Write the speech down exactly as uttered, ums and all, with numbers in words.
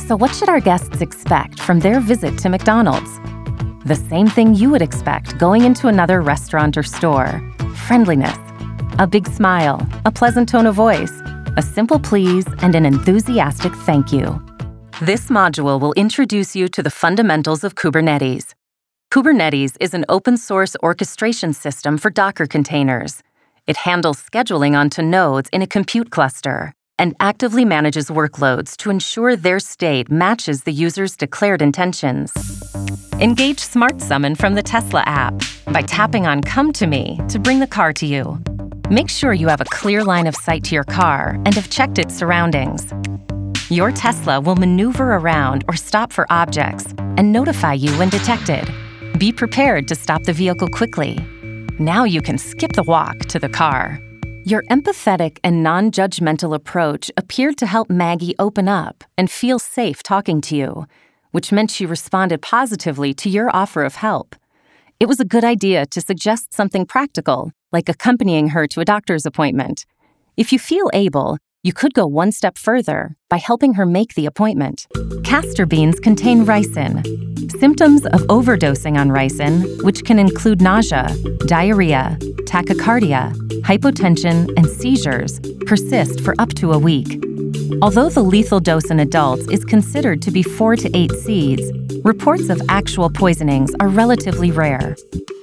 So what should our guests expect from their visit to McDonald's? The same thing you would expect going into another restaurant or store. Friendliness, a big smile, a pleasant tone of voice, a simple please, and an enthusiastic thank you. This module will introduce you to the fundamentals of Kubernetes. Kubernetes is an open-source orchestration system for Docker containers. It handles scheduling onto nodes in a compute cluster and actively manages workloads to ensure their state matches the user's declared intentions. Engage Smart Summon from the Tesla app by tapping on Come to Me to bring the car to you. Make sure you have a clear line of sight to your car and have checked its surroundings. Your Tesla will maneuver around or stop for objects and notify you when detected. Be prepared to stop the vehicle quickly. Now you can skip the walk to the car. Your empathetic and non-judgmental approach appeared to help Maggie open up and feel safe talking to you, which meant she responded positively to your offer of help. It was a good idea to suggest something practical, like accompanying her to a doctor's appointment. If you feel able, you could go one step further by helping her make the appointment. Castor beans contain ricin. Symptoms of overdosing on ricin, which can include nausea, diarrhea, tachycardia, hypotension, and seizures, persist for up to a week. Although the lethal dose in adults is considered to be four to eight seeds, reports of actual poisonings are relatively rare.